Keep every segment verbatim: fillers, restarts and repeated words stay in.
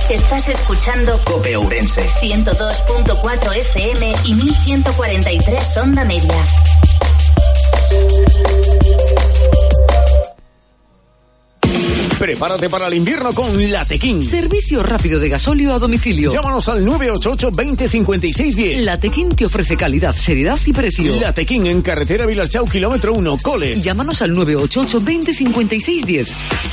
Estás escuchando COPE Ourense ciento dos punto cuatro F M y mil ciento cuarenta y tres onda media. Prepárate para el invierno con Latequín. Servicio rápido de gasóleo a domicilio. Llámanos al nueve ocho ocho, veinte, cincuenta y seis, diez. Latequín te ofrece calidad, seriedad y precio. Latequín en carretera Vilaschau, kilómetro uno, Coles. Llámanos al nueve ocho ocho, veinte, cincuenta y seis, diez.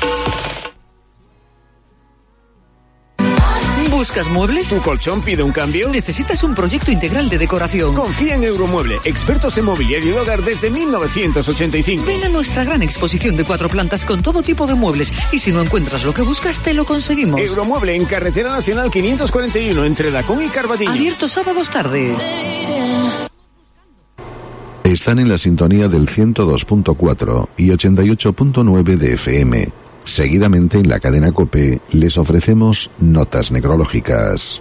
¿Buscas muebles? ¿Tu colchón pide un cambio? ¿Necesitas un proyecto integral de decoración? Confía en Euromueble, expertos en mobiliario de hogar desde mil novecientos ochenta y cinco. Ven a nuestra gran exposición de cuatro plantas con todo tipo de muebles y si no encuentras lo que buscas, te lo conseguimos. Euromueble en carretera nacional quinientos cuarenta y uno entre Dacón y Carballiño. Abierto sábados tarde. Están en la sintonía del ciento dos punto cuatro y ochenta y ocho punto nueve de F M. Seguidamente en la cadena COPE les ofrecemos notas necrológicas.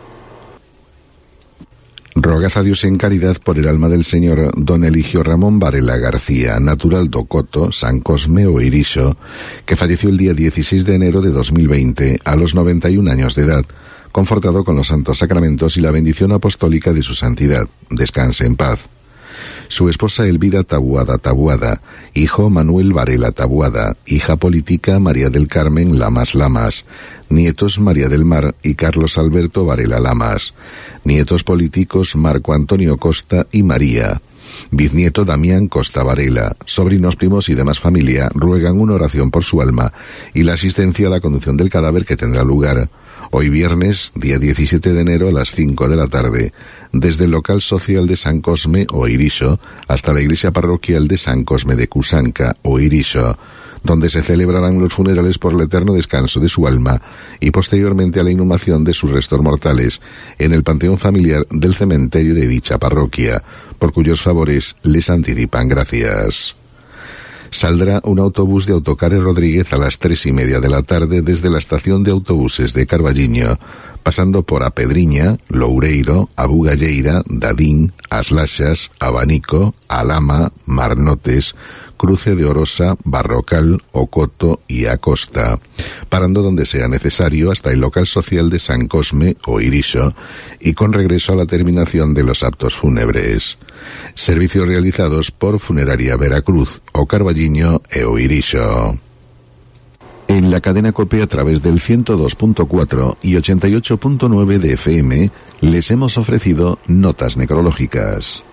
Rogad a Dios en caridad por el alma del señor don Eligio Ramón Varela García, natural do Coto, San Cosme o Irixo, que falleció el día dieciséis de enero de dos mil veinte a los noventa y un años de edad, confortado con los santos sacramentos y la bendición apostólica de su santidad. Descanse en paz. Su esposa Elvira Tabuada Tabuada, hijo Manuel Varela Tabuada, hija política María del Carmen Lamas Lamas, nietos María del Mar y Carlos Alberto Varela Lamas, nietos políticos Marco Antonio Costa y María, bisnieto Damián Costa Varela, sobrinos, primos y demás familia ruegan una oración por su alma y la asistencia a la conducción del cadáver que tendrá lugar hoy viernes, día diecisiete de enero a las cinco de la tarde, desde el local social de San Cosme o Irixo hasta la iglesia parroquial de San Cosme de Cusanca o Irixo, donde se celebrarán los funerales por el eterno descanso de su alma y posteriormente a la inhumación de sus restos mortales en el panteón familiar del cementerio de dicha parroquia, por cuyos favores les anticipan gracias. Saldrá un autobús de Autocares Rodríguez a las tres y media de la tarde desde la estación de autobuses de Carballiño, pasando por Apedriña, Loureiro, Abugalleira, Dadín, As Laxas, Abanico, Alama, Marnotes, Cruce de Orosa, Barrocal, Ocoto y Acosta, parando donde sea necesario hasta el local social de San Cosme o Irixo y con regreso a la terminación de los actos fúnebres. Servicios realizados por Funeraria Veracruz, o Carballiño e o Irixo. En la cadena COPE a través del ciento dos punto cuatro y ochenta y ocho punto nueve de F M les hemos ofrecido notas necrológicas.